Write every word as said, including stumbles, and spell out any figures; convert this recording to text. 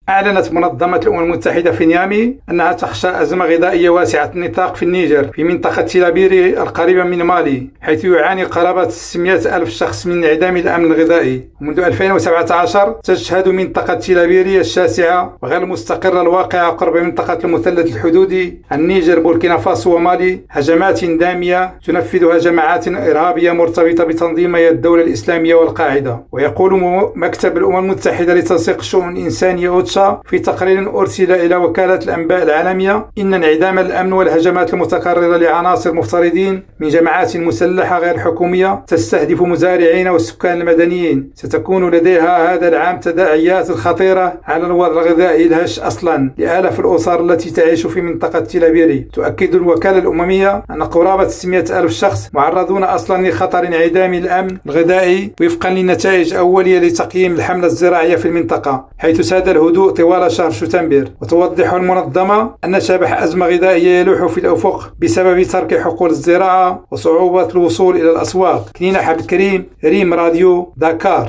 أعلنت منظمة الأمم المتحدة في نيامي أنها تخشى أزمة غذائية واسعة النطاق في النيجر في منطقة تيلابيري القريبة من مالي، حيث يعاني قرابة ستمائة ألف شخص من انعدام الأمن الغذائي. ومنذ ألفين وسبعة عشر تشهد منطقة تيلابيري الشاسعة وغير المستقرة الواقعة قرب منطقة المثلث الحدودي النيجر بوركينا فاسو ومالي هجمات دامية تنفذها جماعات إرهابية مرتبطة بتنظيمي الدولة الإسلامية والقاعدة. ويقول مكتب الأمم المتحدة لتنسيق الشؤون الإنسانية أوتشا في تقرير أرسل إلى وكالة الأنباء العالمية إن انعدام الأمن والهجمات المتكررة لعناصر مفترضين من جماعات مسلحة غير حكومية تستهدف مزارعين والسكان المدنيين ستكون لديها هذا العام تداعيات خطيرة على الوضع الغذائي الهش أصلا لآلاف الأسر التي تعيش في منطقة تيلابيري. تؤكد الوكالة الأممية أن قرابة ستمائة ألف شخص معرضون أصلا لخطر انعدام الأمن الغذائي وفقا لنتائج أولية لتقييم الحملة الزراعية في المنطقة، حيث ساد الهدوء طوال شهر شتنبر. وتوضح المنظمة أن شبح أزمة غذائية يلوح في الأفق بسبب ترك حقول الزراعة وصعوبة الوصول إلى الأسواق. كنينة عبد الكريم، ريم راديو، دكار.